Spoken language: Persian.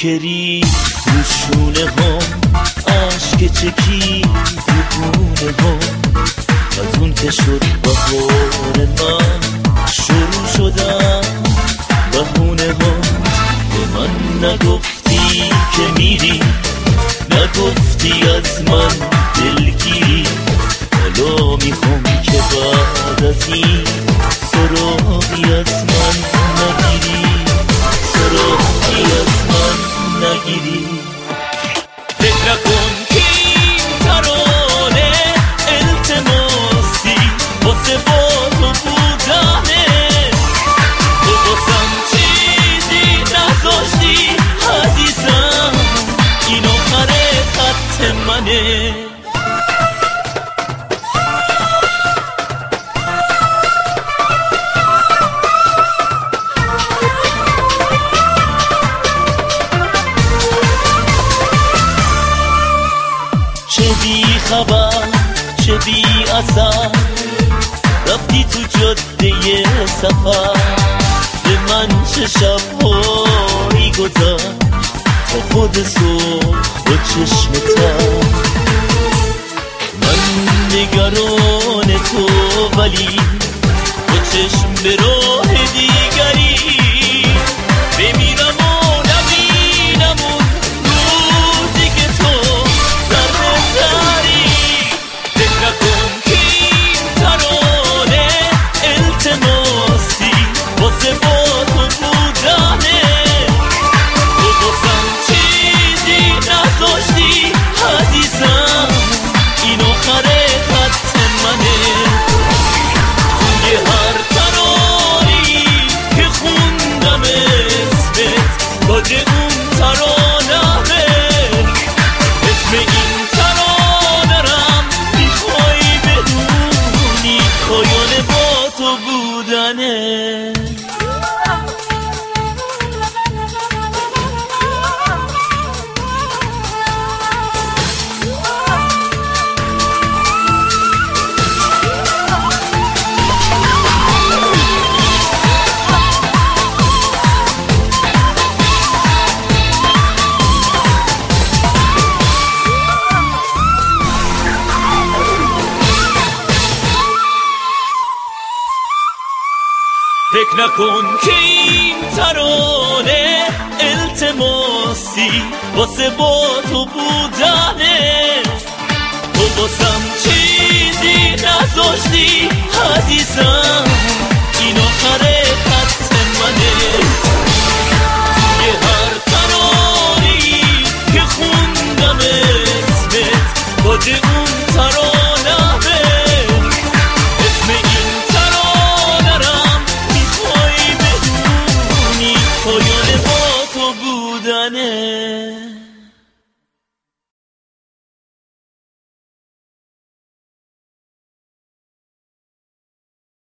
کری رو شونه هم، عشق چکی رو گونه هم، از اون که شد بهار من شروع شدم بهونه هم. به من نگفتی که میری، نگفتی از من دلگیری، حالا میخوام که بعد از این سراغی از من نگیری، سراغی از من نگیری. فکر نکن که این ترانه التماسی واسه با تو بودنه، تو واسم چیزی نذاشتی عزیزم، این آخر خط منه. چه بی خبر چه بی اثر رفتی تو جاده سفر، به من چه شبهایی گذشت تا خود صبح با چشم تر. من نگران تو ولی با چشم به راه دیگری بمیرم و نبینم اون روزی که تو در بهتری. فکر نکن که این ترانه التماسی واسه با تو بودنه، تو واسم چیزی نذاشتی عزیزم، این آخر خط منه. توی هر ترانه‌ای که خوندم اسمت تاج اون ترانه‌مه، اسم این ترانه رم میخوای بدونی پایان با تو بودنه. فکر نکن که این ترانه التماسی واسه با تو بودنه، تو واسم چیزی نذاشتی عزیزم، این آخره